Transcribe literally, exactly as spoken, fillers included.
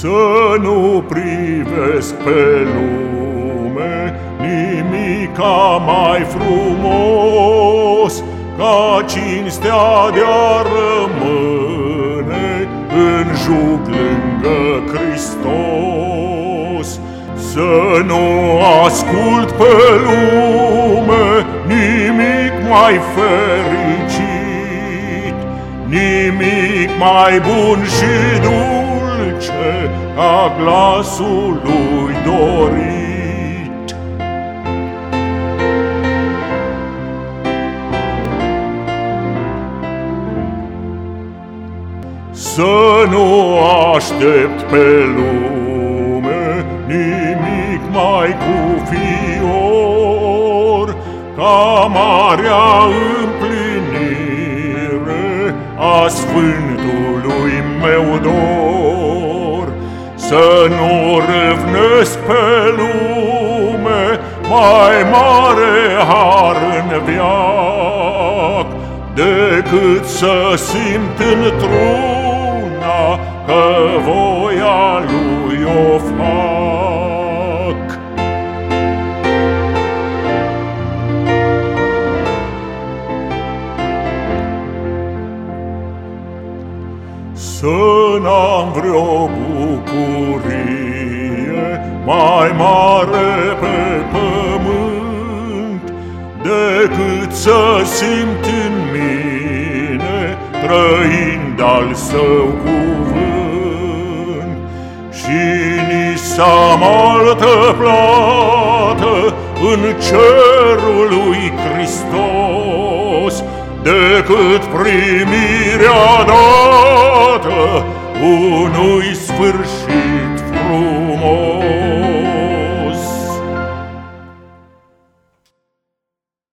Să nu privesc pe lume nimica mai frumos ca cinstea de-a rămâne în jug lângă Hristos. Să nu ascult pe lume nimic mai fericit, nimic mai bun și dulce ca glasul lui dorit. Să nu aștept pe lume nimic mai cufior ca marea împlinire a sfântului meu dor. Să nu râvnesc pe lume mai mare har în veac decât să simt într-una că voia lui o fac. Să n-am vreo bucurie mai mare pe pământ decât să simt în mine, trăind al său cuvânt, și ni s-am altă plată în cerul lui Hristos decât primirea dată unui sfârșit frumos.